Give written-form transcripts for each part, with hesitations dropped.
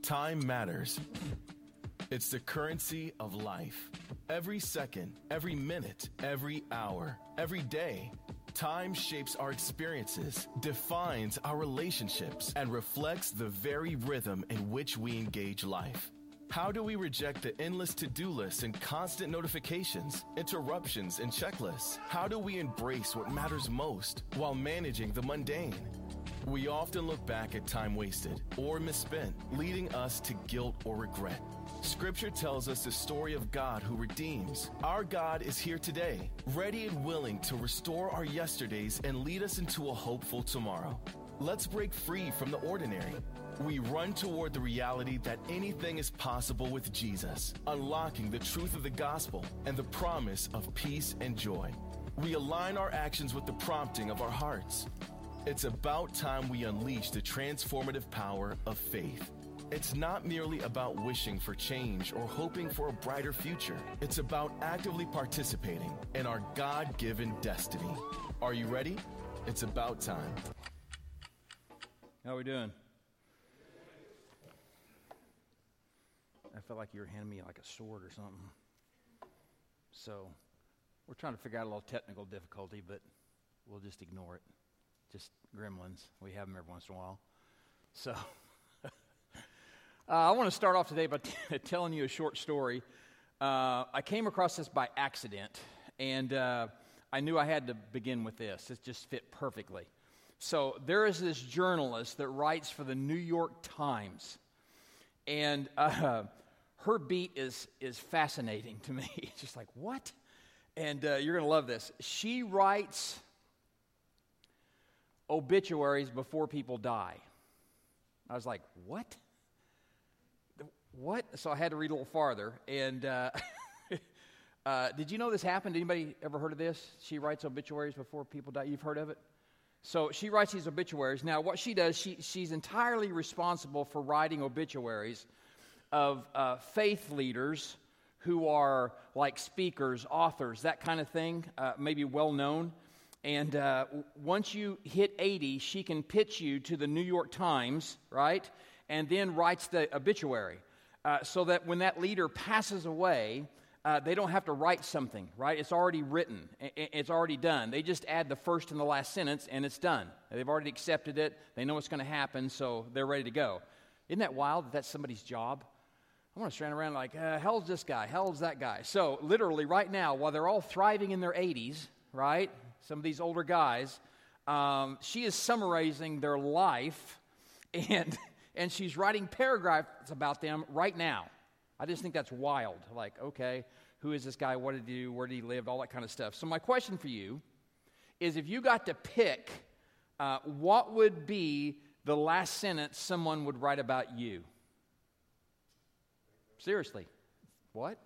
Time matters. It's the currency of life. Every second, every minute, every hour, every day, time shapes our experiences, defines our relationships, and reflects the very rhythm in which we engage life. How do we reject the endless to-do lists and constant notifications, interruptions, and checklists? How do we embrace what matters most while managing the mundane? We often look back at time wasted or misspent, leading us to guilt or regret. Scripture tells us the story of God who redeems. Our God is here today, ready and willing to restore our yesterdays and lead us into a hopeful tomorrow. Let's break free from the ordinary. We run toward the reality that anything is possible with Jesus, unlocking the truth of the gospel and the promise of peace and joy. We align our actions with the prompting of our hearts. It's about time we unleash the transformative power of faith. It's not merely about wishing for change or hoping for a brighter future. It's about actively participating in our God-given destiny. Are you ready? It's about time. How are we doing? I felt like you were handing me like a sword or something. So, we're trying to figure out a little technical difficulty, but we'll just ignore it. Just gremlins. We have them every once in a while. So, I want to start off today by telling you a short story. I came across this by accident, and I knew I had to begin with this. It just fit perfectly. So, there is this journalist that writes for the New York Times, and her beat is fascinating to me. It's just like, what? And you're going to love this. She writes obituaries before people die. I was like, what? What? So I had to read a little farther. And did you know this happened? Anybody ever heard of this? She writes obituaries before people die. You've heard of it? So she writes these obituaries. Now, what she does, she's entirely responsible for writing obituaries of faith leaders who are like speakers, authors, that kind of thing, maybe well known. And once you hit 80, she can pitch you to the New York Times, right? And then writes the obituary. So that when that leader passes away, they don't have to write something, right? It's already written. It's already done. They just add the first and the last sentence, and it's done. They've already accepted it. They know what's going to happen, so they're ready to go. Isn't that wild that that's somebody's job? I want to stand around like, how old's this guy? How old's that guy? So literally right now, while they're all thriving in their 80s, right, some of these older guys, she is summarizing their life, and she's writing paragraphs about them right now. I just think that's wild. Like, okay, who is this guy? What did he do? Where did he live? All that kind of stuff. So my question for you is, if you got to pick, what would be the last sentence someone would write about you? Seriously. What?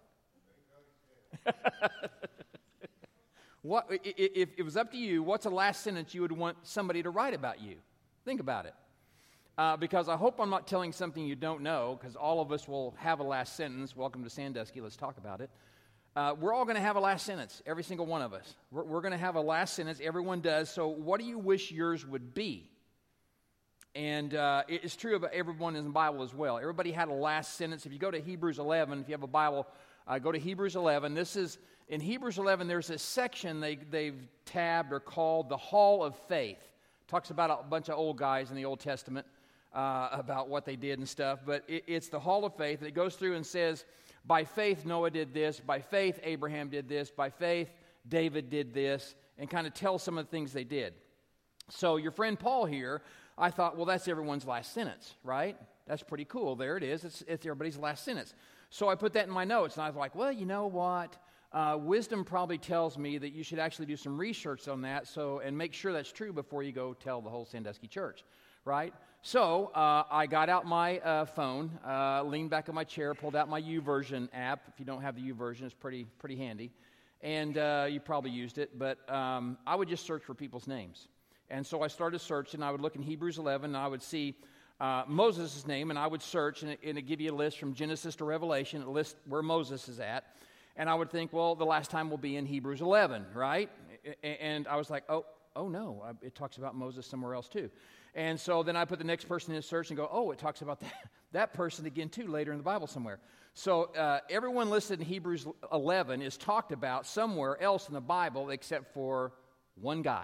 What? If it was up to you, what's the last sentence you would want somebody to write about you? Think about it. Because I hope I'm not telling something you don't know, because all of us will have a last sentence. Welcome to Sandusky. Let's talk about it. We're all going to have a last sentence, every single one of us. We're going to have a last sentence. Everyone does. So what do you wish yours would be? And it's true about everyone in the Bible as well. Everybody had a last sentence. If you go to Hebrews 11, if you have a Bible, go to Hebrews 11. This is, in Hebrews 11, there's a section they've tabbed or called the Hall of Faith. Talks about a bunch of old guys in the Old Testament about what they did and stuff. But it's the Hall of Faith. And it goes through and says, by faith Noah did this. By faith Abraham did this. By faith David did this. And kind of tell some of the things they did. So your friend Paul here, I thought, well, that's everyone's last sentence, right? That's pretty cool. There it is. It's everybody's last sentence. So I put that in my notes, and I was like, well, you know what? Wisdom probably tells me that you should actually do some research on that and make sure that's true before you go tell the whole Sandusky church, right? So I got out my phone, leaned back in my chair, pulled out my YouVersion app. If you don't have the YouVersion, it's pretty handy. And you probably used it, but I would just search for people's names. And so I started searching. I would look in Hebrews 11, and I would see Moses' name, and I would search, and it'd give you a list from Genesis to Revelation, a list where Moses is at. And I would think, well, the last time will be in Hebrews 11, right? And I was like, oh, oh no, it talks about Moses somewhere else too. And so then I put the next person in search and go, oh, it talks about that person again too later in the Bible somewhere. So everyone listed in Hebrews 11 is talked about somewhere else in the Bible except for one guy.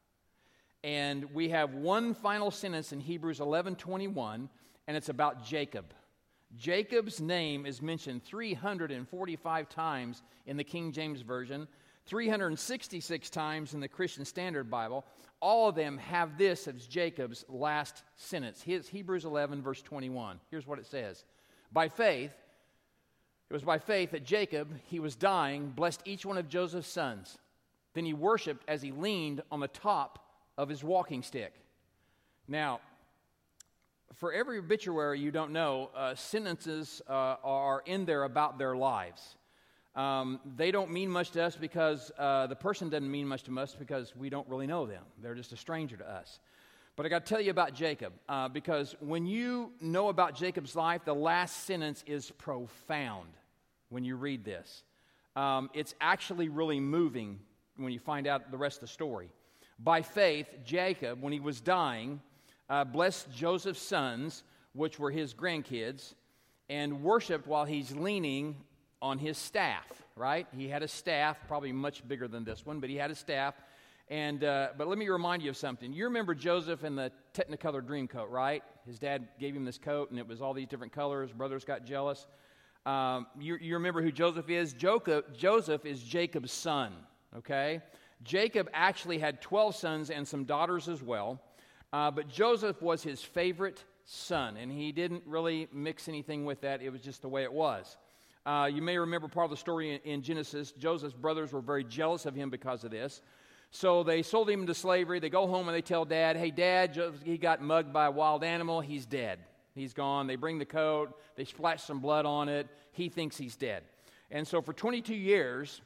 And we have one final sentence in Hebrews 11:21, and it's about Jacob. Jacob's name is mentioned 345 times in the King James Version, 366 times in the Christian Standard Bible. All of them have this as Jacob's last sentence. Hebrews 11, verse 21. Here's what it says. It was by faith that Jacob, he was dying, blessed each one of Joseph's sons. Then he worshiped as he leaned on the top of his walking stick. Now, for every obituary you don't know, sentences are in there about their lives. They don't mean much to us because the person doesn't mean much to us because we don't really know them. They're just a stranger to us. But I got to tell you about Jacob because when you know about Jacob's life, the last sentence is profound when you read this. It's actually really moving when you find out the rest of the story. By faith, Jacob, when he was dying, blessed Joseph's sons, which were his grandkids, and worshiped while he's leaning on his staff, right? He had a staff, probably much bigger than this one, but he had a staff. And but let me remind you of something. You remember Joseph in the Technicolor Dreamcoat, right? His dad gave him this coat, and it was all these different colors. Brothers got jealous. You remember who Joseph is? Joseph is Jacob's son, okay? Jacob actually had 12 sons and some daughters as well. But Joseph was his favorite son, and he didn't really mix anything with that. It was just the way it was. You may remember part of the story in Genesis. Joseph's brothers were very jealous of him because of this. So they sold him into slavery. They go home and they tell Dad, hey, Dad, he got mugged by a wild animal. He's dead. He's gone. They bring the coat. They splash some blood on it. He thinks he's dead. And so for 22 years,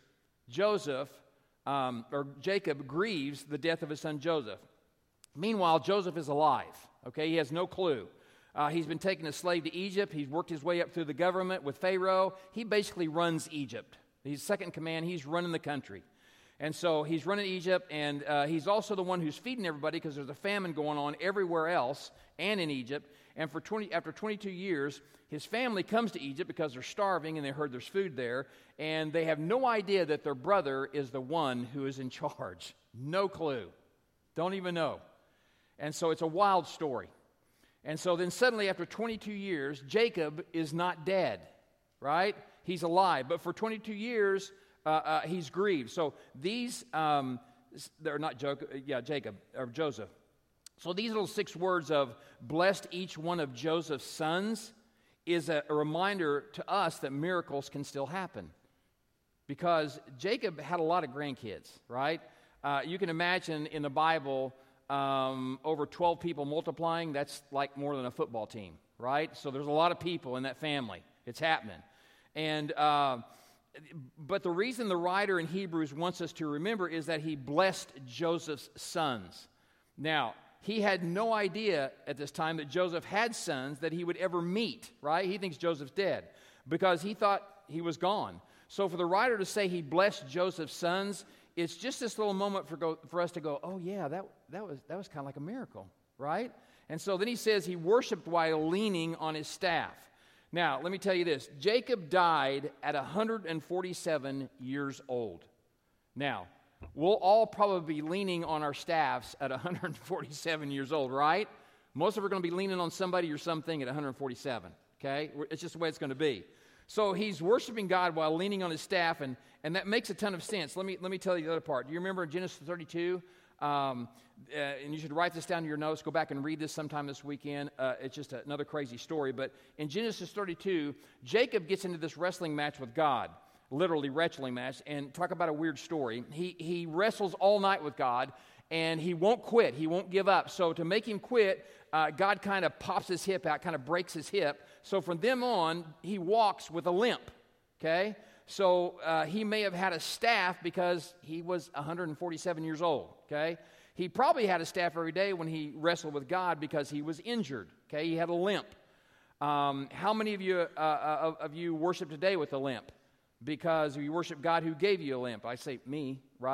Jacob grieves the death of his son Joseph. Meanwhile, Joseph is alive, okay? He has no clue. He's been taken as slave to Egypt. He's worked his way up through the government with Pharaoh. He basically runs Egypt. He's second in command. He's running the country. And so he's running Egypt, and he's also the one who's feeding everybody because there's a famine going on everywhere else and in Egypt. And after 22 years, his family comes to Egypt because they're starving and they heard there's food there. And they have no idea that their brother is the one who is in charge. No clue. Don't even know. And so it's a wild story. And so then suddenly after 22 years, Jacob is not dead, right? He's alive. But for 22 years, he's grieved. So these, they're not Jacob, or Joseph. So these little 6 words of blessed each one of Joseph's sons is a reminder to us that miracles can still happen. Because Jacob had a lot of grandkids, right? You can imagine in the Bible, over 12 people multiplying, that's like more than a football team, right? So there's a lot of people in that family. It's happening. And but the reason the writer in Hebrews wants us to remember is that he blessed Joseph's sons. Now, he had no idea at this time that Joseph had sons that he would ever meet, right? He thinks Joseph's dead because he thought he was gone. So for the writer to say he blessed Joseph's sons, it's just this little moment for us to go, oh yeah, that was kind of like a miracle, right? And so then he says he worshiped while leaning on his staff. Now, let me tell you this. Jacob died at 147 years old. Now, we'll all probably be leaning on our staffs at 147 years old, right? Most of us are going to be leaning on somebody or something at 147, okay? It's just the way it's going to be. So he's worshiping God while leaning on his staff, and that makes a ton of sense. Let me tell you the other part. Do you remember Genesis 32? And you should write this down in your notes. Go back and read this sometime this weekend. It's just another crazy story. But in Genesis 32, Jacob gets into this wrestling match with God, literally wrestling match. And talk about a weird story. He wrestles all night with God, and he won't quit. He won't give up. So to make him quit, God kind of pops his hip out, kind of breaks his hip. So from then on, he walks with a limp, okay? So he may have had a staff because he was 147 years old, okay? He probably had a staff every day when he wrestled with God because he was injured, okay? He had a limp. How many of you worship today with a limp? Because you worship God who gave you a limp. I say me, right?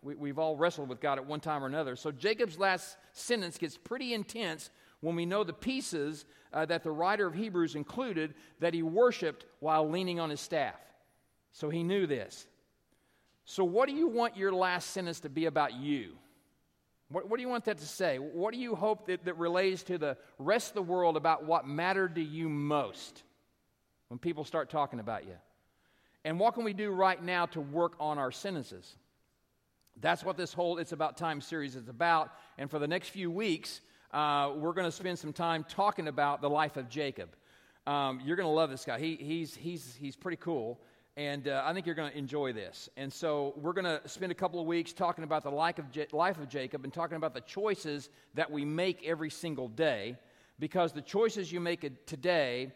We've all wrestled with God at one time or another. So Jacob's last sentence gets pretty intense when we know the pieces that the writer of Hebrews included that he worshiped while leaning on his staff. So he knew this. So what do you want your last sentence to be about you? What do you want that to say? What do you hope that relays to the rest of the world about what mattered to you most when people start talking about you? And what can we do right now to work on our sentences? That's what this whole It's About Time series is about. And for the next few weeks, we're going to spend some time talking about the life of Jacob. You're going to love this guy. He's pretty cool. And I think you're going to enjoy this. And so we're going to spend a couple of weeks talking about the life of Jacob and talking about the choices that we make every single day. Because the choices you make today,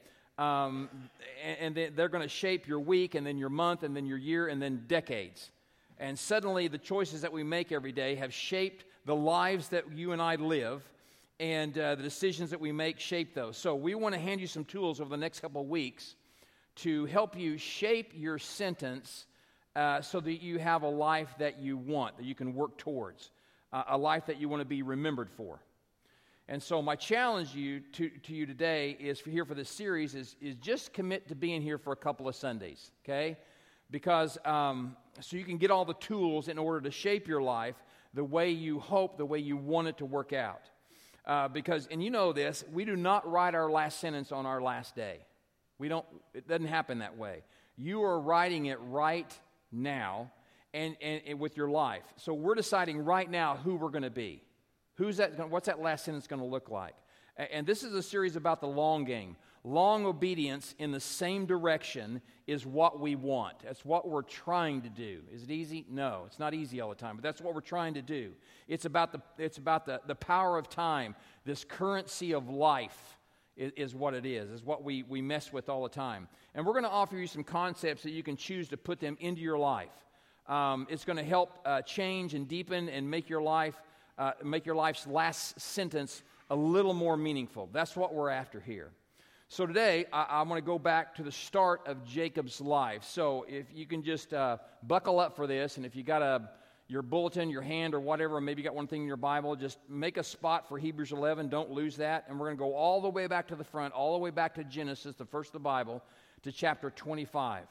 and they're going to shape your week and then your month and then your year and then decades. And suddenly the choices that we make every day have shaped the lives that you and I live. And the decisions that we make shape those. So we want to hand you some tools over the next couple of weeks to help you shape your sentence so that you have a life that you want, that you can work towards, a life that you want to be remembered for. And so my challenge to you today is for this series is just commit to being here for a couple of Sundays, okay? Because so you can get all the tools in order to shape your life the way you hope, the way you want it to work out. Because, and you know this, we do not write our last sentence on our last day. It doesn't happen that way. You are writing it right now and with your life. So we're deciding right now who we're going to be. What's that last sentence going to look like? And this is a series about the long game. Long obedience in the same direction is what we want. That's what we're trying to do. Is it easy? No, it's not easy all the time, but that's what we're trying to do. It's about the power of time, this currency of life. Is what it is what we mess with all the time. And we're going to offer you some concepts that you can choose to put them into your life. It's going to help change and deepen and make your life's last sentence a little more meaningful. That's what we're after here. So today, I'm going to go back to the start of Jacob's life. So if you can just buckle up for this, and if you got your bulletin, your hand, or whatever, maybe you got one thing in your Bible, just make a spot for Hebrews 11. Don't lose that. And we're going to go all the way back to the front, all the way back to Genesis, the first of the Bible, to chapter 25.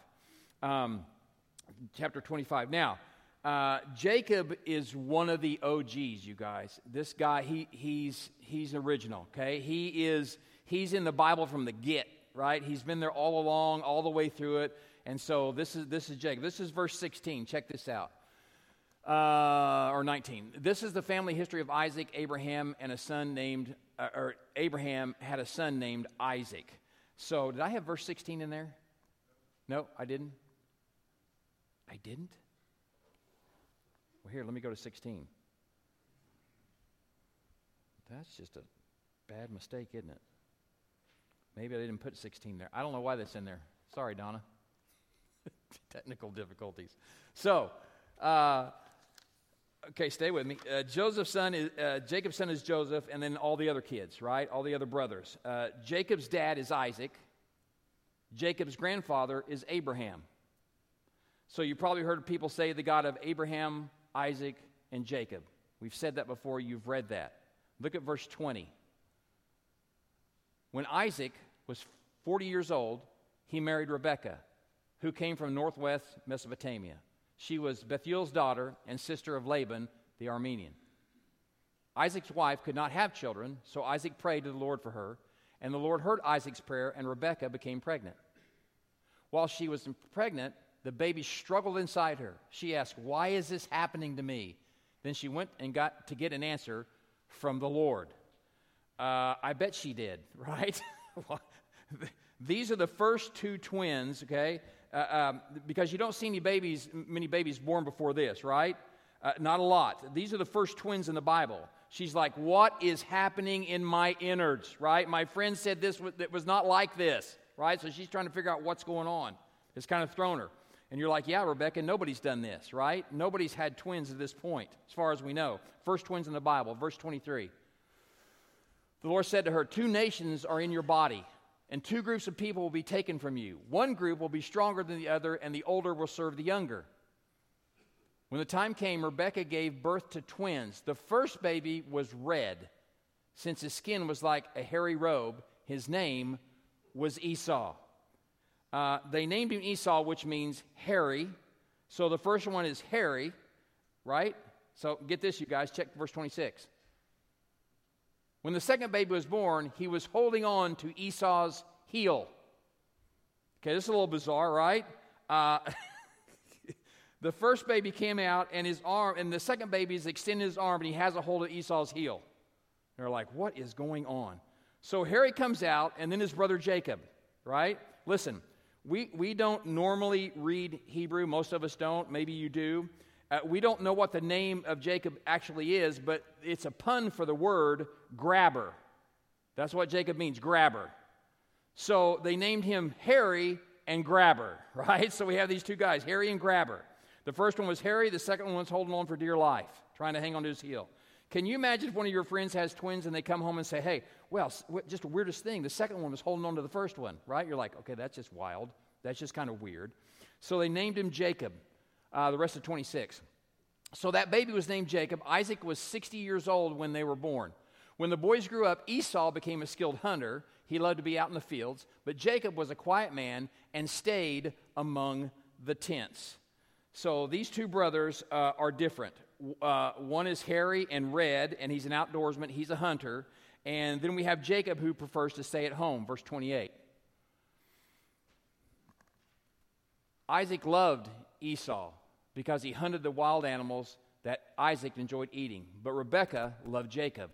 Chapter 25. Now, Jacob is one of the OGs, you guys. This guy, he's original, okay? He's in the Bible from the get, right? He's been there all along, all the way through it. And so this is Jacob. This is verse 16. Check this out. Or 19. This is the family history of Isaac. Abraham had a son named Isaac. So did I have verse 16 in there? No, I didn't. I didn't? Well, here, let me go to 16. That's just a bad mistake, isn't it? Maybe I didn't put 16 there. I don't know why that's in there. Sorry, Donna. Technical difficulties. So, okay, stay with me. Jacob's son is Joseph, and then all the other kids, right? All the other brothers. Jacob's dad is Isaac. Jacob's grandfather is Abraham. So you probably heard people say the God of Abraham, Isaac, and Jacob. We've said that before. You've read that. Look at verse 20. When Isaac was 40 years old, he married Rebekah, who came from northwest Mesopotamia. She was Bethuel's daughter and sister of Laban, the Aramean. Isaac's wife could not have children, so Isaac prayed to the Lord for her, and the Lord heard Isaac's prayer, and Rebekah became pregnant. While she was pregnant, the baby struggled inside her. She asked, "Why is this happening to me?" Then she went and got to get an answer from the Lord. I bet she did, right? These are the first two twins, okay? Because you don't see many babies born before this, right? Not a lot. These are the first twins in the Bible. She's like, what is happening in my innards, right? My friend said that was not like this, right? So she's trying to figure out what's going on. It's kind of thrown her. And you're like, yeah, Rebecca, nobody's done this, right? Nobody's had twins at this point, as far as we know. First twins in the Bible, verse 23. The Lord said to her, 2 nations are in your body, and 2 groups of people will be taken from you. One group will be stronger than the other, and the older will serve the younger. When the time came, Rebekah gave birth to twins. The first baby was red. Since his skin was like a hairy robe, his name was Esau. They named him Esau, which means hairy. So the first one is hairy, right? So get this, you guys. Check verse 26. When the second baby was born, he was holding on to Esau's heel. Okay, this is a little bizarre, right? The first baby came out, and his arm, and the second baby is extending his arm, and he has a hold of Esau's heel. They're like, what is going on? So Harry comes out, and then his brother Jacob, right? Listen, we don't normally read Hebrew. Most of us don't. Maybe you do. We don't know what the name of Jacob actually is, but it's a pun for the word grabber. That's what Jacob means, grabber. So they named him Harry and Grabber, right? So we have these two guys, Harry and Grabber. The first one was Harry. The second one was holding on for dear life, trying to hang on to his heel. Can you imagine if one of your friends has twins and they come home and say, hey, well, just the weirdest thing, the second one was holding on to the first one, right? You're like, okay, that's just wild. That's just kind of weird. So they named him Jacob, the rest of 26. So that baby was named Jacob. Isaac was 60 years old when they were born. When the boys grew up, Esau became a skilled hunter. He loved to be out in the fields. But Jacob was a quiet man and stayed among the tents. So these two brothers are different. One is hairy and red, and he's an outdoorsman. He's a hunter. And then we have Jacob, who prefers to stay at home, verse 28. Isaac loved Esau because he hunted the wild animals that Isaac enjoyed eating. But Rebekah loved Jacob.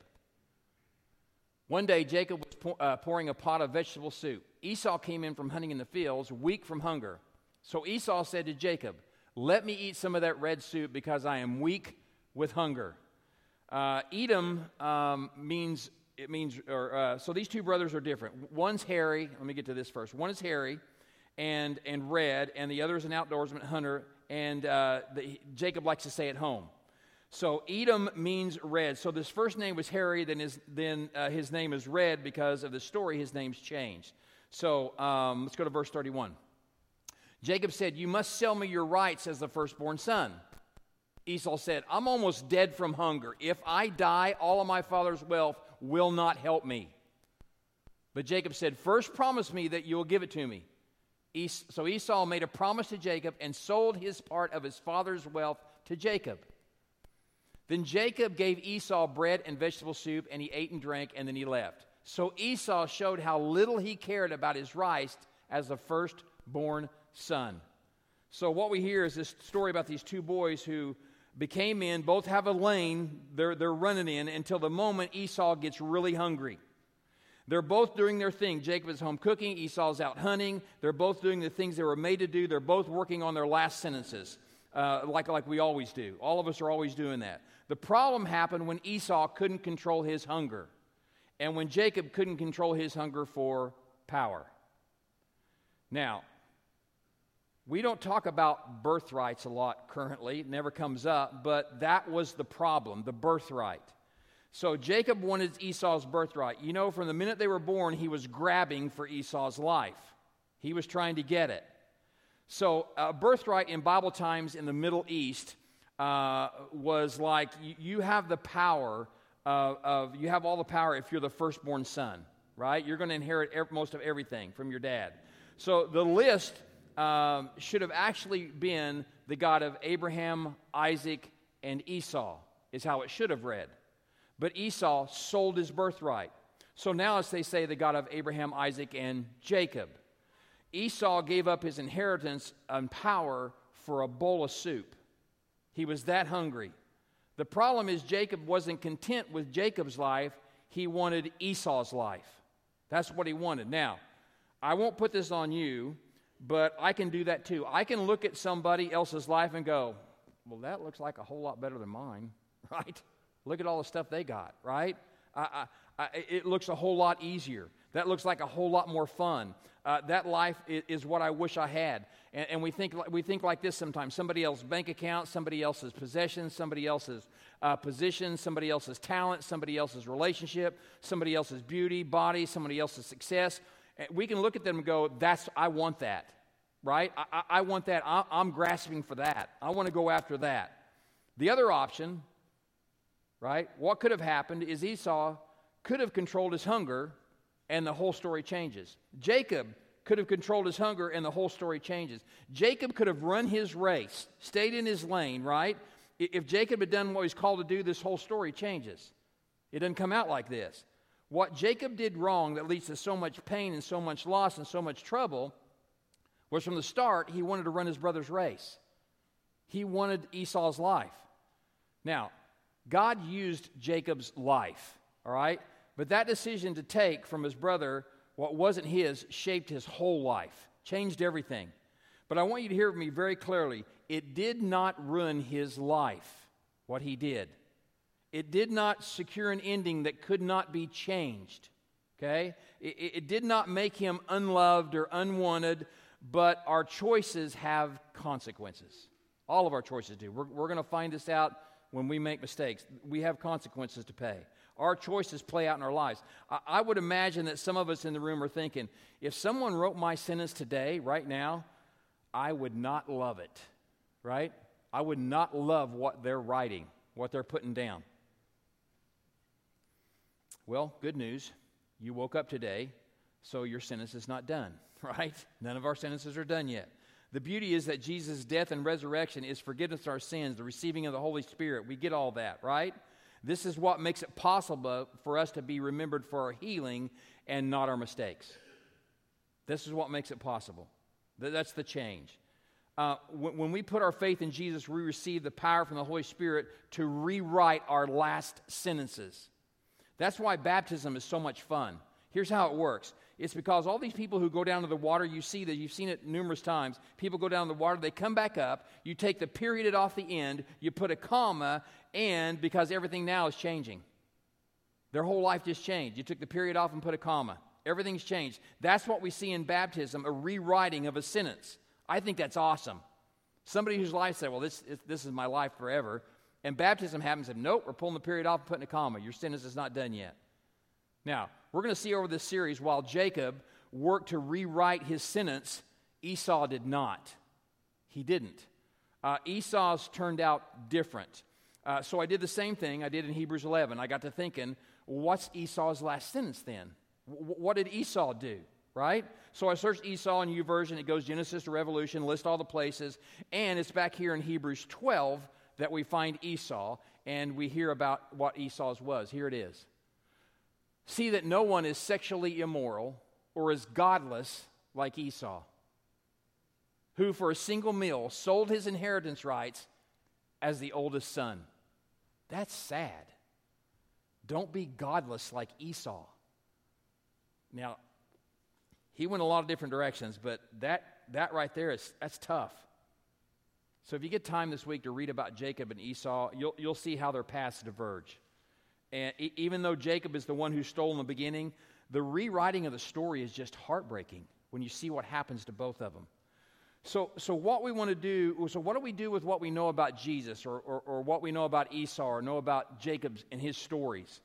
One day, Jacob was pouring a pot of vegetable soup. Esau came in from hunting in the fields, weak from hunger. So Esau said to Jacob, let me eat some of that red soup because I am weak with hunger. Edom means, so these two brothers are different. One's hairy. Let me get to this first. One is hairy and red, and the other is an outdoorsman hunter, and Jacob likes to stay at home. So Edom means red. So this first name was Harry, then his name is Red because of the story. His name's changed. So let's go to verse 31. Jacob said, you must sell me your rights as the firstborn son. Esau said, I'm almost dead from hunger. If I die, all of my father's wealth will not help me. But Jacob said, first promise me that you will give it to me. So Esau made a promise to Jacob and sold his part of his father's wealth to Jacob. Then Jacob gave Esau bread and vegetable soup, and he ate and drank, and then he left. So Esau showed how little he cared about his rights as the firstborn son. So what we hear is this story about these two boys who became men, both have a lane they're running in until the moment Esau gets really hungry. They're both doing their thing. Jacob is home cooking, Esau's out hunting. They're both doing the things they were made to do. They're both working on their last sentences, like we always do. All of us are always doing that. The problem happened when Esau couldn't control his hunger, and when Jacob couldn't control his hunger for power. Now, we don't talk about birthrights a lot currently. It never comes up, but that was the problem, the birthright. So Jacob wanted Esau's birthright. You know, from the minute they were born, he was grabbing for Esau's life. He was trying to get it. So birthright in Bible times in the Middle East was like you have the power you have all the power if you're the firstborn son, right? You're going to inherit most of everything from your dad. So the list should have actually been the God of Abraham, Isaac, and Esau, is how it should have read. But Esau sold his birthright. So now, as they say, the God of Abraham, Isaac, and Jacob. Esau gave up his inheritance and power for a bowl of soup. He was that hungry. The problem is Jacob wasn't content with Jacob's life. He wanted Esau's life. That's what he wanted. Now, I won't put this on you, but I can do that too. I can look at somebody else's life and go, well, that looks like a whole lot better than mine, right? Look at all the stuff they got, right? It looks a whole lot easier. That looks like a whole lot more fun. That life is what I wish I had. And we think like this sometimes. Somebody else's bank account, somebody else's possessions, somebody else's position, somebody else's talent, somebody else's relationship, somebody else's beauty, body, somebody else's success. And we can look at them and go, I want that, right? I want that. I'm grasping for that. I want to go after that. The other option, right, what could have happened is Esau could have controlled his hunger and the whole story changes. Jacob could have controlled his hunger and the whole story changes. Jacob could have run his race, stayed in his lane, right? If Jacob had done what he's called to do, this whole story changes. It doesn't come out like this. What Jacob did wrong that leads to so much pain and so much loss and so much trouble was from the start, he wanted to run his brother's race. He wanted Esau's life. Now, God used Jacob's life, all right? But that decision to take from his brother what wasn't his shaped his whole life, changed everything. But I want you to hear me very clearly. It did not ruin his life, what he did. It did not secure an ending that could not be changed, okay? It did not make him unloved or unwanted, but our choices have consequences. All of our choices do. We're going to find this out when we make mistakes. We have consequences to pay. Our choices play out in our lives. I would imagine that some of us in the room are thinking, if someone wrote my sentence today, right now, I would not love it, right? I would not love what they're writing, what they're putting down. Well, good news. You woke up today, so your sentence is not done, right? None of our sentences are done yet. The beauty is that Jesus' death and resurrection is forgiveness of our sins, the receiving of the Holy Spirit. We get all that, right? This is what makes it possible for us to be remembered for our healing and not our mistakes. This is what makes it possible. That's the change. When we put our faith in Jesus, we receive the power from the Holy Spirit to rewrite our last sentences. That's why baptism is so much fun. Here's how it works. It's because all these people who go down to the water, you see that, you've seen it numerous times. People go down to the water, they come back up, you take the period off the end, you put a comma, and because everything now is changing. Their whole life just changed. You took the period off and put a comma. Everything's changed. That's what we see in baptism, a rewriting of a sentence. I think that's awesome. Somebody whose life said, well, this is my life forever. And baptism happens and nope, we're pulling the period off and putting a comma. Your sentence is not done yet. Now, we're going to see over this series, while Jacob worked to rewrite his sentence, Esau did not. He didn't. Esau's turned out different. So I did the same thing I did in Hebrews 11. I got to thinking, what's Esau's last sentence then? What did Esau do, right? So I searched Esau in YouVersion. It goes Genesis to Revolution, list all the places. And it's back here in Hebrews 12 that we find Esau, and we hear about what Esau's was. Here it is. See that no one is sexually immoral or is godless like Esau, who for a single meal sold his inheritance rights as the oldest son. That's sad. Don't be godless like Esau. Now, he went a lot of different directions, but that right there that's tough. So if you get time this week to read about Jacob and Esau, you'll see how their paths diverge. And even though Jacob is the one who stole in the beginning, the rewriting of the story is just heartbreaking when you see what happens to both of them. So what we want to do, so what do we do with what we know about Jesus or what we know about Esau or know about Jacob and his stories?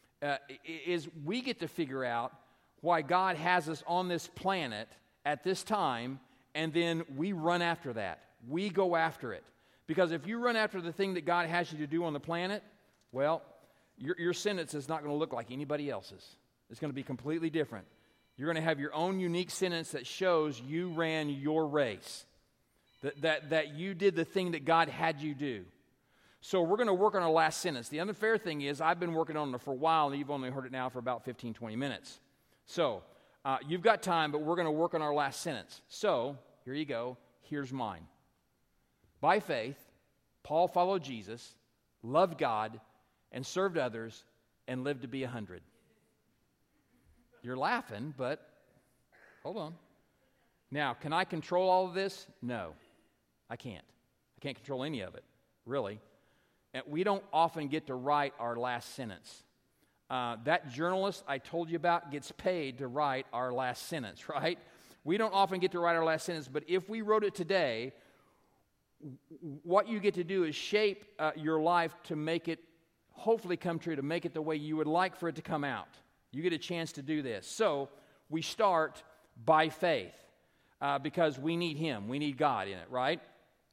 Is we get to figure out why God has us on this planet at this time, and then we run after that. We go after it. Because if you run after the thing that God has you to do on the planet, well, your sentence is not going to look like anybody else's. It's going to be completely different. You're going to have your own unique sentence that shows you ran your race, that you did the thing that God had you do. So we're going to work on our last sentence. The unfair thing is I've been working on it for a while, and you've only heard it now for about 15, 20 minutes. So you've got time, but we're going to work on our last sentence. So here you go. Here's mine. By faith, Paul followed Jesus, loved God, and served others, and lived to be 100. You're laughing, but hold on. Now, can I control all of this? No, I can't. I can't control any of it, really. And we don't often get to write our last sentence. That journalist I told you about gets paid to write our last sentence, right? We don't often get to write our last sentence, but if we wrote it today, what you get to do is shape your life to make it hopefully come true, to make it the way you would like for it to come out. You get a chance to do this. So we start by faith because we need Him. We need God in it, right?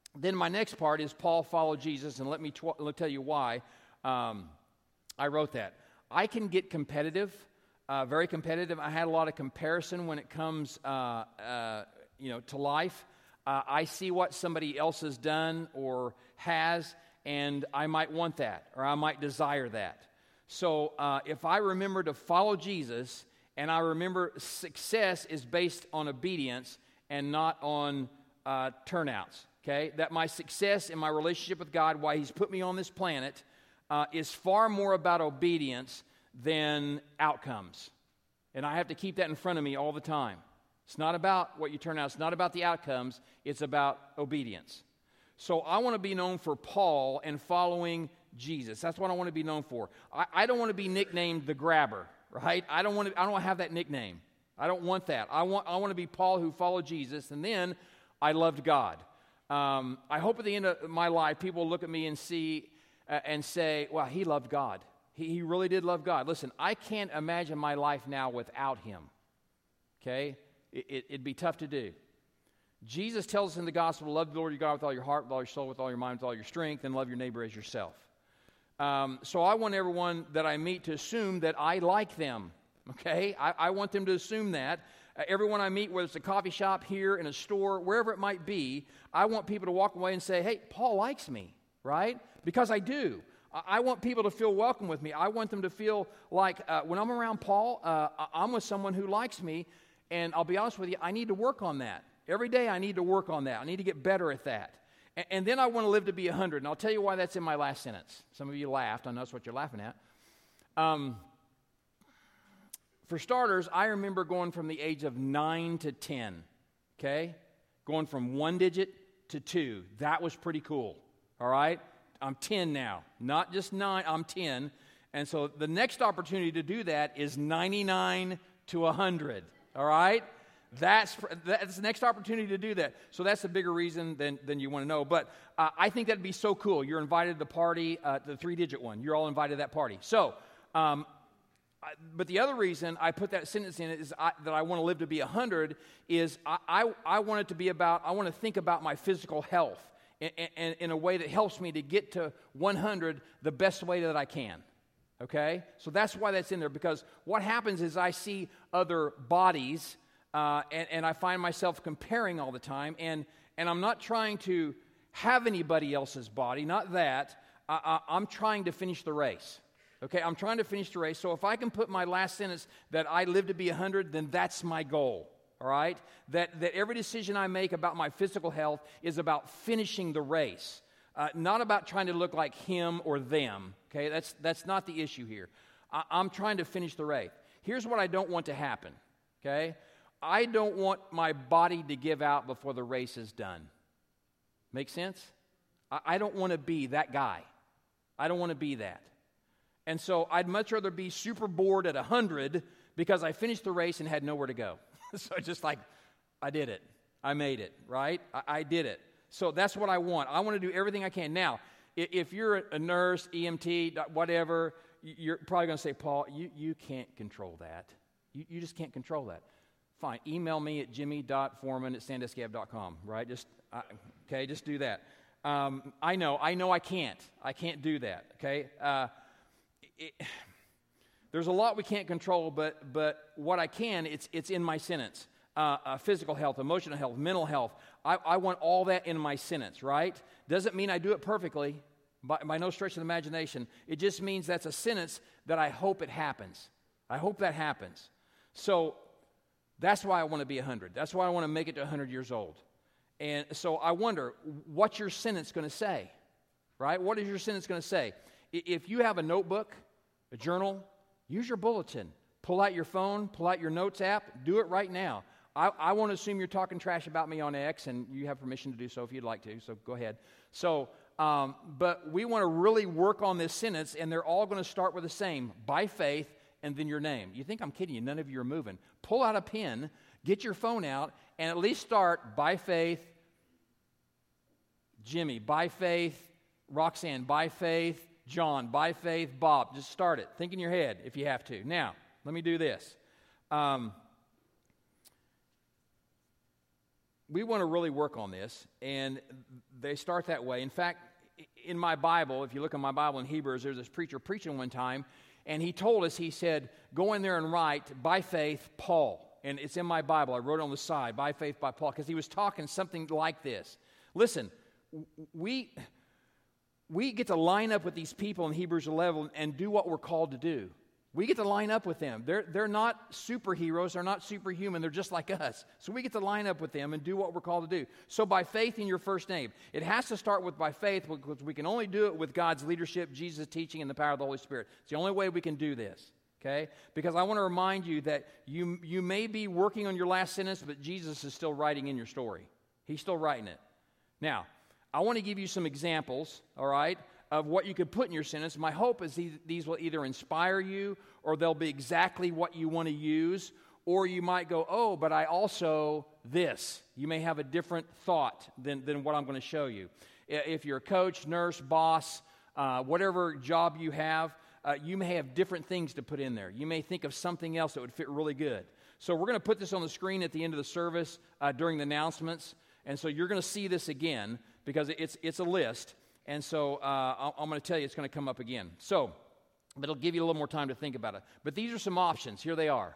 then my next part is Paul followed Jesus, and let me tell you why I wrote that. I can get competitive, very competitive. I had a lot of comparison when it comes, to life. I see what somebody else has done or has, and I might want that, or I might desire that. So if I remember to follow Jesus, and I remember success is based on obedience and not on turnouts, okay? That my success in my relationship with God, why He's put me on this planet, is far more about obedience than outcomes. And I have to keep that in front of me all the time. It's not about what you turn out. It's not about the outcomes. It's about obedience. So I want to be known for Paul and following Jesus. That's what I want to be known for. I don't want to be nicknamed the grabber, right? I don't want to have that nickname. I don't want that. I want to be Paul who followed Jesus, and then I loved God. I hope at the end of my life, people look at me and see and say, "Wow, he loved God. He really did love God." Listen, I can't imagine my life now without Him. Okay, it'd be tough to do. Jesus tells us in the gospel to love the Lord your God with all your heart, with all your soul, with all your mind, with all your strength, and love your neighbor as yourself. So I want everyone that I meet to assume that I like them. Okay, I want them to assume that. Everyone I meet, whether it's a coffee shop, here, in a store, wherever it might be, I want people to walk away and say, "Hey, Paul likes me," right? Because I do. I want people to feel welcome with me. I want them to feel like when I'm around Paul, I'm with someone who likes me, and I'll be honest with you, I need to work on that. Every day I need to work on that. I need to get better at that. And then I want to live to be 100, and I'll tell you why that's in my last sentence. Some of you laughed. I know that's what you're laughing at. For starters, I remember going from the age of 9 to 10, okay? Going from 1 digit to 2. That was pretty cool, all right? I'm 10 now. Not just 9, I'm 10. And so the next opportunity to do that is 99 to 100, all right? That's the next opportunity to do that. So that's a bigger reason than you want to know. But I think that'd be so cool. You're invited to the party, the 3-digit one. You're all invited to that party. So, but the other reason I put that sentence in is that I want to live to be 100 is I want it to be about, I want to think about my physical health and in a way that helps me to get to 100 the best way that I can. Okay? So that's why that's in there, because what happens is I see other bodies and I find myself comparing all the time, and I'm not trying to have anybody else's body, not that. I'm trying to finish the race. Okay, I'm trying to finish the race. So if I can put my last sentence that I live to be 100, then that's my goal. All right? That every decision I make about my physical health is about finishing the race, not about trying to look like him or them. Okay, that's not the issue here. I'm trying to finish the race. Here's what I don't want to happen. Okay, I don't want my body to give out before the race is done. Make sense? I don't want to be that guy. I don't want to be that. And so I'd much rather be super bored at 100 because I finished the race and had nowhere to go. So just like, I did it. I made it, right? I did it. So that's what I want. I want to do everything I can. Now, if you're a nurse, EMT, whatever, you're probably going to say, "Paul, you can't control that. You just can't control that." Fine. Email me at jimmy.foreman@sanduscab.com, right? Just do that. I know I can't. I can't do that, okay? There's a lot we can't control, but what I can, it's in my sentence. Physical health, emotional health, mental health. I want all that in my sentence, right? Doesn't mean I do it perfectly, by no stretch of the imagination. It just means that's a sentence that I hope it happens. I hope that happens. So that's why I want to be 100. That's why I want to make it to 100 years old. And so I wonder, what's your sentence going to say, right? What is your sentence going to say? If you have a notebook, a journal, use your bulletin. Pull out your phone, pull out your notes app, do it right now. I won't assume you're talking trash about me on X, and you have permission to do so if you'd like to, so go ahead. So, but we want to really work on this sentence, and they're all going to start with the same, by faith, and then your name. You think I'm kidding you, none of you are moving. Pull out a pen, get your phone out, and at least start by faith, Jimmy, by faith, Roxanne, by faith, John, by faith, Bob. Just start it. Think in your head if you have to. Now, let me do this. we want to really work on this, and they start that way. In fact, in my Bible, if you look in my Bible in Hebrews, there's this preacher preaching one time, and he told us, he said, go in there and write, by faith, Paul. And it's in my Bible. I wrote it on the side, by faith, by Paul, because he was talking something like this. Listen, we get to line up with these people in Hebrews 11 and do what we're called to do. We get to line up with them. They're not superheroes. They're not superhuman. They're just like us. So we get to line up with them and do what we're called to do. So by faith in your first name. It has to start with by faith, because we can only do it with God's leadership, Jesus' teaching, and the power of the Holy Spirit. It's the only way we can do this, okay? Because I want to remind you that you may be working on your last sentence, but Jesus is still writing in your story. He's still writing it. Now, I want to give you some examples, all right, of what you could put in your sentence. My hope is these will either inspire you, or they'll be exactly what you want to use, or you might go, oh, but I also this. You may have a different thought than what I'm going to show you. If you're a coach, nurse, boss, whatever job you have, you may have different things to put in there. You may think of something else that would fit really good. So we're going to put this on the screen at the end of the service during the announcements, and so you're going to see this again because it's a list. And so I'm going to tell you it's going to come up again. So, but it'll give you a little more time to think about it. But these are some options. Here they are.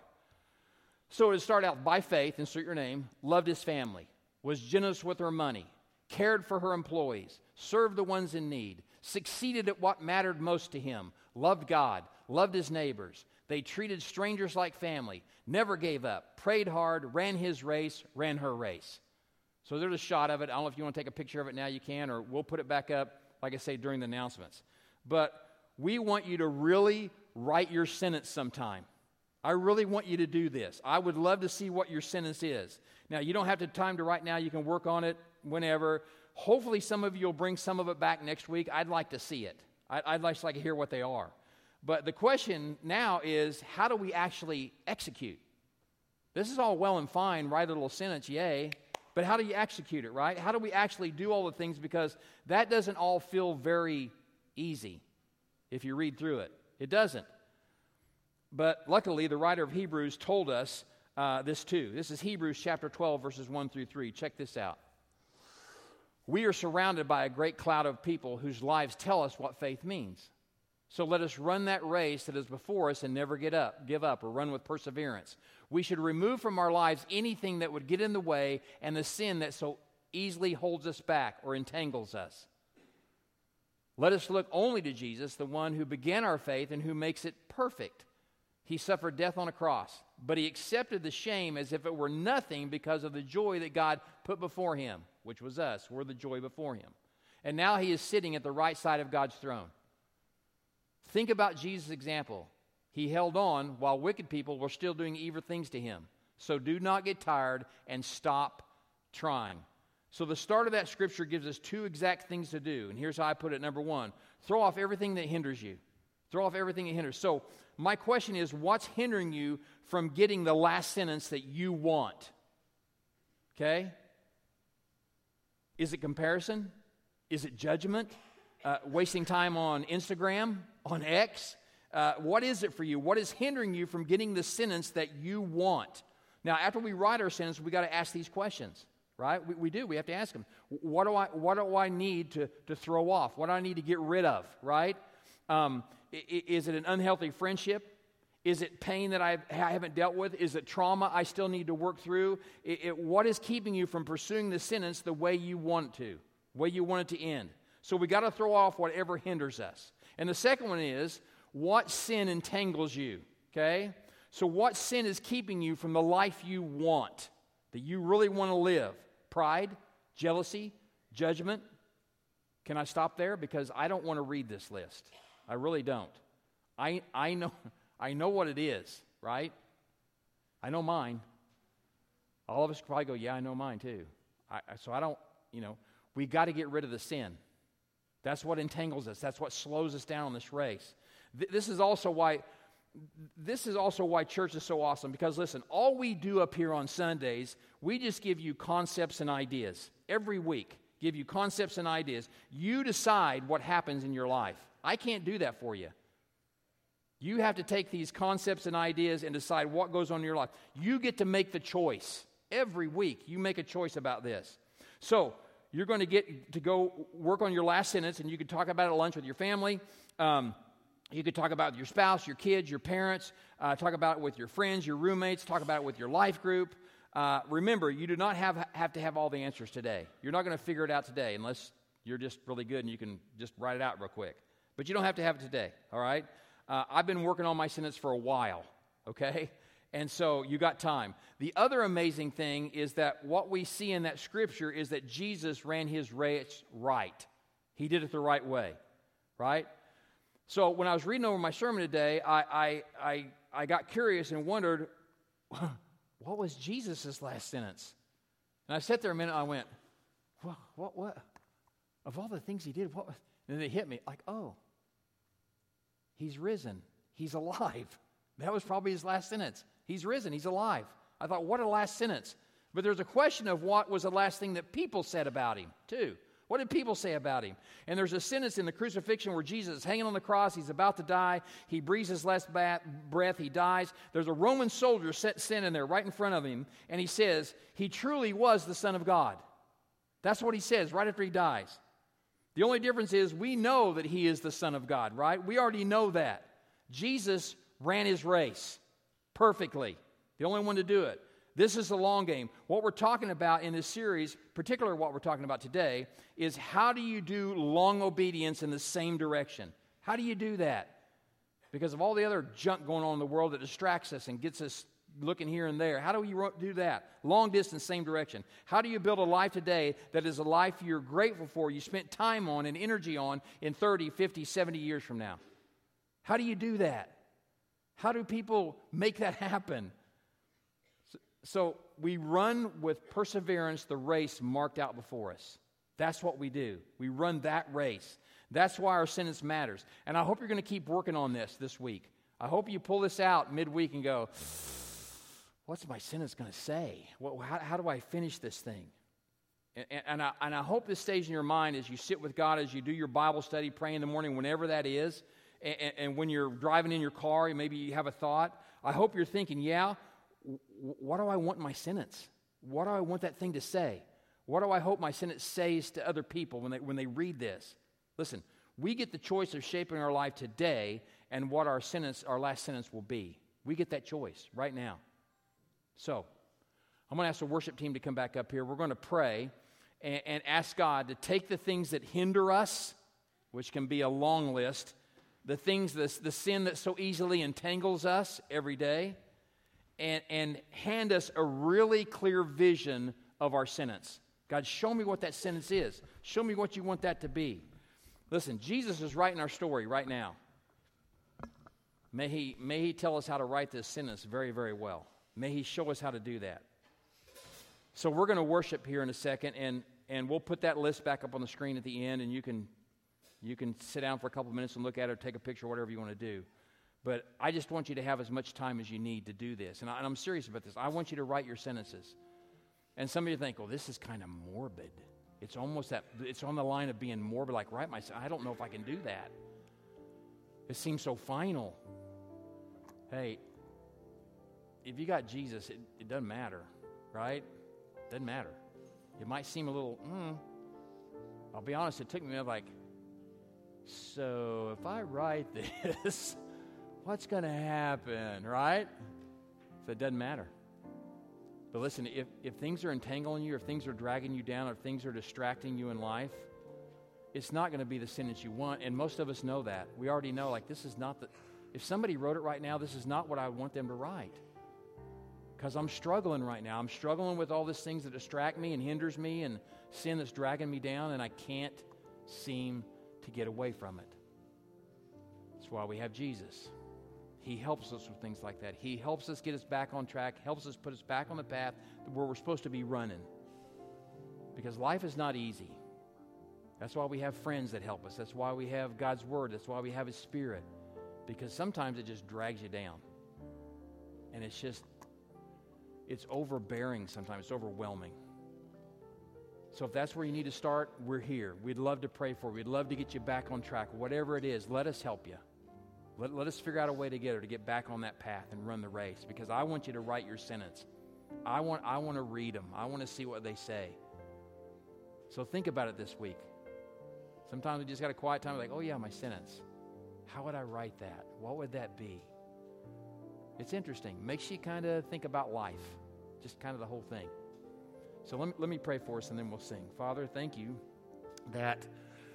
So to start out, by faith, insert your name, loved his family, was generous with her money, cared for her employees, served the ones in need, succeeded at what mattered most to him, loved God, loved his neighbors. They treated strangers like family, never gave up, prayed hard, ran his race, ran her race. So there's a shot of it. I don't know if you want to take a picture of it now, you can, or we'll put it back up, like I say, during the announcements. But we want you to really write your sentence sometime. I really want you to do this. I would love to see what your sentence is. Now, you don't have the time to write now. You can work on it whenever. Hopefully, some of you will bring some of it back next week. Like to see it. I'd like to hear what they are. But the question now is, how do we actually execute? This is all well and fine, write a little sentence, yay. But how do you execute it, right? How do we actually do all the things? Because that doesn't all feel very easy if you read through it. It doesn't. But luckily, the writer of Hebrews told us this too. This is Hebrews chapter 12, verses 1 through 3. Check this out. We are surrounded by a great cloud of people whose lives tell us what faith means. So let us run that race that is before us and never give up, or run with perseverance. We should remove from our lives anything that would get in the way and the sin that so easily holds us back or entangles us. Let us look only to Jesus, the one who began our faith and who makes it perfect. He suffered death on a cross, but he accepted the shame as if it were nothing because of the joy that God put before him, which was us. We're the joy before him. And now he is sitting at the right side of God's throne. Think about Jesus' example. He held on while wicked people were still doing evil things to him. So do not get tired and stop trying. So the start of that scripture gives us two exact things to do. And here's how I put it. Number one, throw off everything that hinders you. Throw off everything that hinders. So my question is, what's hindering you from getting the last sentence that you want? Okay? Is it comparison? Is it judgment? Wasting time on Instagram? On X? What is it for you? What is hindering you from getting the sentence that you want? Now, after we write our sentence, we got to ask these questions, right? We do. We have to ask them. What do I need to throw off? What do I need to get rid of, right? Is it an unhealthy friendship? Is it pain that I haven't dealt with? Is it trauma I still need to work through? What is keeping you from pursuing the sentence the way you want it to, the way you want it to end? So we got to throw off whatever hinders us. And the second one is, what sin entangles you, okay? So what sin is keeping you from the life you want, that you really want to live? Pride, jealousy, judgment? Can I stop there? Because I don't want to read this list. I really don't. I know what it is, right? I know mine. All of us probably go, yeah, I know mine too. So I don't, we got to get rid of the sin. That's what entangles us. That's what slows us down on this race. This is also why church is so awesome, because listen, all we do up here on Sundays, we just give you concepts and ideas. Every week, give you concepts and ideas. You decide what happens in your life. I can't do that for you. You have to take these concepts and ideas and decide what goes on in your life. You get to make the choice every week. You make a choice about this. So you're going to get to go work on your last sentence, and you can talk about it at lunch with your family. You could talk about it with your spouse, your kids, your parents. Talk about it with your friends, your roommates. Talk about it with your life group. Remember, you do not have to have all the answers today. You're not going to figure it out today unless you're just really good and you can just write it out real quick. But you don't have to have it today, all right? I've been working on my sentence for a while, okay? And so you got time. The other amazing thing is that what we see in that scripture is that Jesus ran his race right. He did it the right way, right? So when I was reading over my sermon today, I got curious and wondered, what was Jesus' last sentence? And I sat there a minute and I went, what? Of all the things he did, what? And then it hit me like, oh, he's risen. He's alive. That was probably his last sentence. He's risen. He's alive. I thought, what a last sentence. But there's a question of what was the last thing that people said about him, too. What did people say about him? And there's a sentence in the crucifixion where Jesus is hanging on the cross. He's about to die. He breathes his last breath. He dies. There's a Roman soldier standing there right in front of him, and he says, he truly was the Son of God. That's what he says right after he dies. The only difference is we know that he is the Son of God, right? We already know that. Jesus ran his race perfectly. The only one to do it. This is the long game. What we're talking about in this series, particularly what we're talking about today, is how do you do long obedience in the same direction? How do you do that? Because of all the other junk going on in the world that distracts us and gets us looking here and there. How do you do that? Long distance, same direction. How do you build a life today that is a life you're grateful for, you spent time on and energy on in 30, 50, 70 years from now? How do you do that? How do people make that happen? So we run with perseverance the race marked out before us. That's what we do. We run that race. That's why our sentence matters. And I hope you're going to keep working on this week. I hope you pull this out midweek and go, what's my sentence going to say? How do I finish this thing? And I hope this stays in your mind as you sit with God, as you do your Bible study, pray in the morning, whenever that is. And when you're driving in your car, maybe you have a thought. I hope you're thinking, what do I want in my sentence? What do I want that thing to say? What do I hope my sentence says to other people when they read this? Listen, we get the choice of shaping our life today and what our last sentence will be. We get that choice right now. So, I'm going to ask the worship team to come back up here. We're going to pray and ask God to take the things that hinder us, which can be a long list, the sin that so easily entangles us every day, and hand us a really clear vision of our sentence. God, show me what that sentence is. Show me what you want that to be. Listen, Jesus is writing our story right now. May he tell us how to write this sentence very, very well. May he show us how to do that. So we're going to worship here in a second, and we'll put that list back up on the screen at the end, and you can sit down for a couple of minutes and look at it or take a picture, whatever you want to do. But I just want you to have as much time as you need to do this. And I'm serious about this. I want you to write your sentences. And some of you think, well, this is kind of morbid. It's almost it's on the line of being morbid, like write my sentence. I don't know if I can do that. It seems so final. Hey, if you got Jesus, it doesn't matter, right? It doesn't matter. It might seem a little, I'll be honest, it took me like, so if I write this, what's going to happen, right? So it doesn't matter. But listen, if things are entangling you, if things are dragging you down, if things are distracting you in life, it's not going to be the sentence you want. And most of us know that. We already know, like, this is not if somebody wrote it right now, this is not what I want them to write. Because I'm struggling right now. I'm struggling with all these things that distract me and hinders me and sin that's dragging me down, and I can't seem to get away from it. That's why we have Jesus. He helps us with things like that. He helps us get us back on track, helps us put us back on the path where we're supposed to be running. Because life is not easy. That's why we have friends that help us. That's why we have God's Word. That's why we have His Spirit. Because sometimes it just drags you down. And it's overbearing sometimes. It's overwhelming. So if that's where you need to start, we're here. We'd love to pray for you. We'd love to get you back on track. Whatever it is, let us help you. Let us figure out a way together to get back on that path and run the race, because I want you to write your sentence. I want to read them. I want to see what they say. So think about it this week. Sometimes we just got a quiet time, like, oh yeah, my sentence. How would I write that? What would that be? It's interesting. Makes you kind of think about life, just kind of the whole thing. So let me pray for us, and then we'll sing. Father, thank you that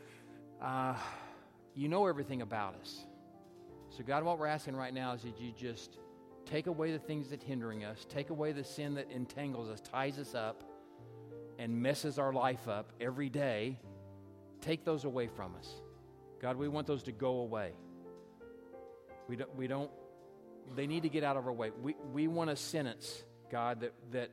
you know everything about us. So God, what we're asking right now is that you just take away the things that are hindering us, take away the sin that entangles us, ties us up, and messes our life up every day. Take those away from us. God, we want those to go away. We don't, they need to get out of our way. We want a sentence, God, that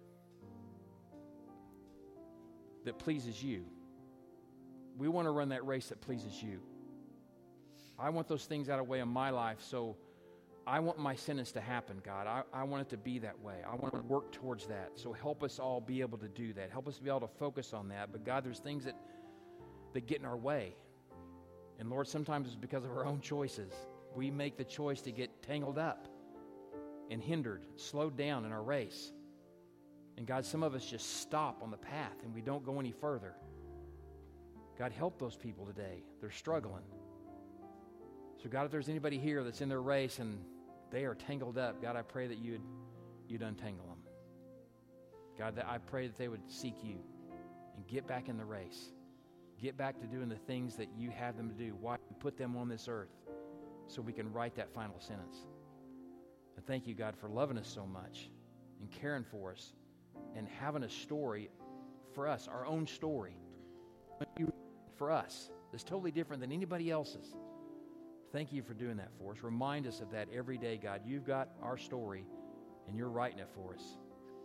pleases you. We want to run that race that pleases you. I want those things out of the way in my life, so I want my sentence to happen, God. I want it to be that way. I want to work towards that. So help us all be able to do that. Help us be able to focus on that. But God, there's things that get in our way. And Lord, sometimes it's because of our own choices. We make the choice to get tangled up and hindered, slowed down in our race. And God, some of us just stop on the path and we don't go any further. God, help those people today. They're struggling. So God, if there's anybody here that's in their race and they are tangled up, God, I pray that you'd untangle them. God, that I pray that they would seek you and get back in the race. Get back to doing the things that you have them to do. Why you put them on this earth so we can write that final sentence. And thank you, God, for loving us so much and caring for us and having a story for us, our own story for us that's totally different than anybody else's. Thank you for doing that for us. Remind us of that every day, God. You've got our story, and you're writing it for us.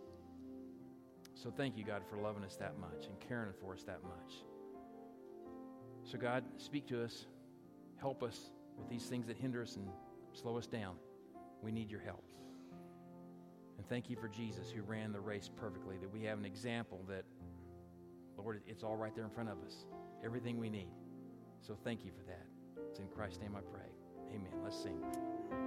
So thank you, God, for loving us that much and caring for us that much. So, God, speak to us. Help us with these things that hinder us and slow us down. We need your help. And thank you for Jesus, who ran the race perfectly, that we have an example that, Lord, it's all right there in front of us. Everything we need. So thank you for that. It's in Christ's name I pray. Amen. Let's sing.